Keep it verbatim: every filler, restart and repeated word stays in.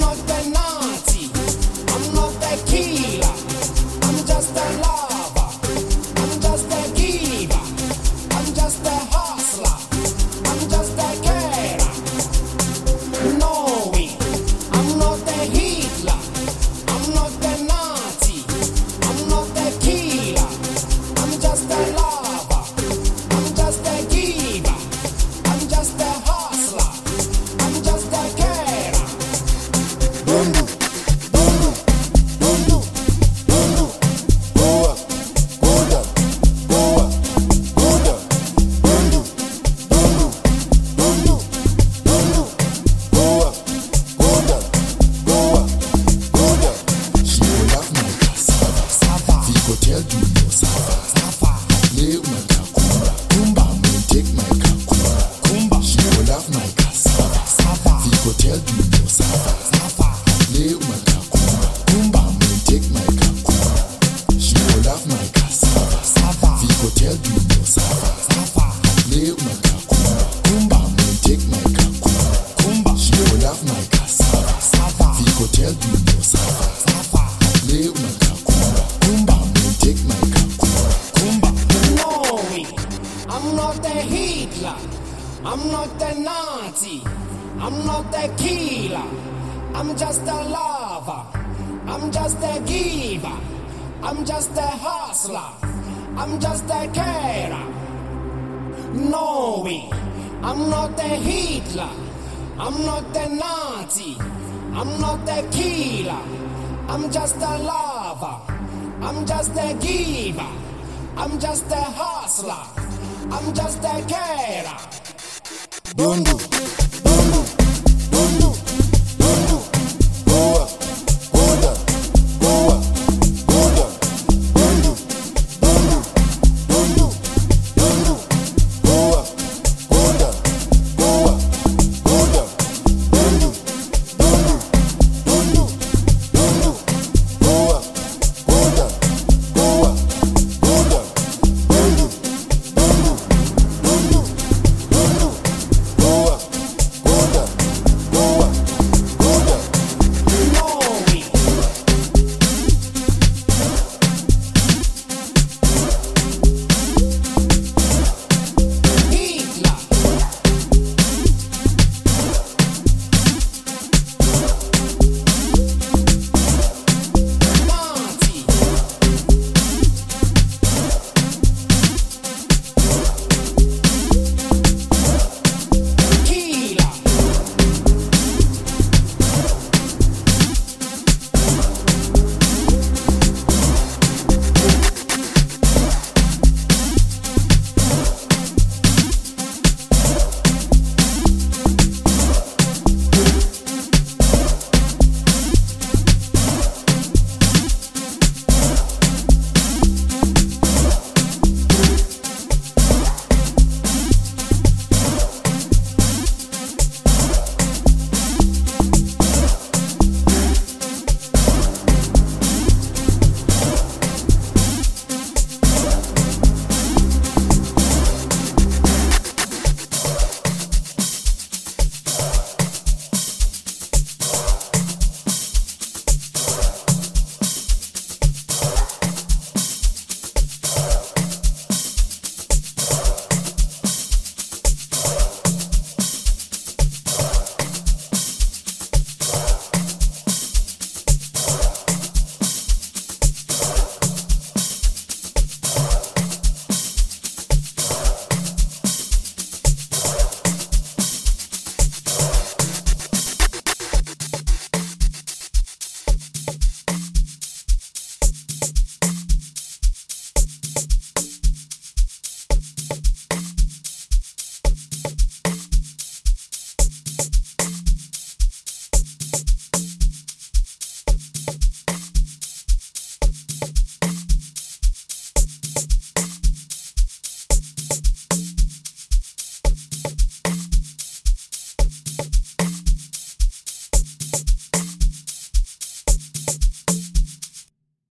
not the Nazi, I'm not the killer, I'm just a lover, I'm just a giver, I'm just a hustler, I'm just a carer. No way, I'm not the Hitler, I'm not the Nazi, I'm not the killer, I'm just a lover, I'm just a giver, I'm just a hustler, I'm just a carer. Bundu, bundu, bundu, bundu, go up, go down, go up, go down, bundu, bundu, bundu, bundu, go up, go down, go up, go down. She will laugh my cassava, sava. She go tell you no sava, sava. Lay my kakura, kumba, me take my kakura, kumba. She will laugh my cassava, sava. She go tell you no sava, sava. Lay my kakura, kumba, me take my kakura. She will laugh my cassava, sava. She go tell you no sava, sava. Lay my kakura, kumba, me take my kakura, kumba. She will laugh my cassava, sava. She go tell you no sava, sava. Lay my kakura, kumba, me take my kakura, kumba. No way, I'm not the Hitler, I'm not the Nazi, I'm not the killer, I'm just a lover, I'm just a giver, I'm just a hustler, I'm just a carer. No way, I'm not the Hitler, I'm not the Nazi, I'm not the killer, I'm just a lover, I'm just a giver, I'm just a hustler, I'm just a carer. Bundu.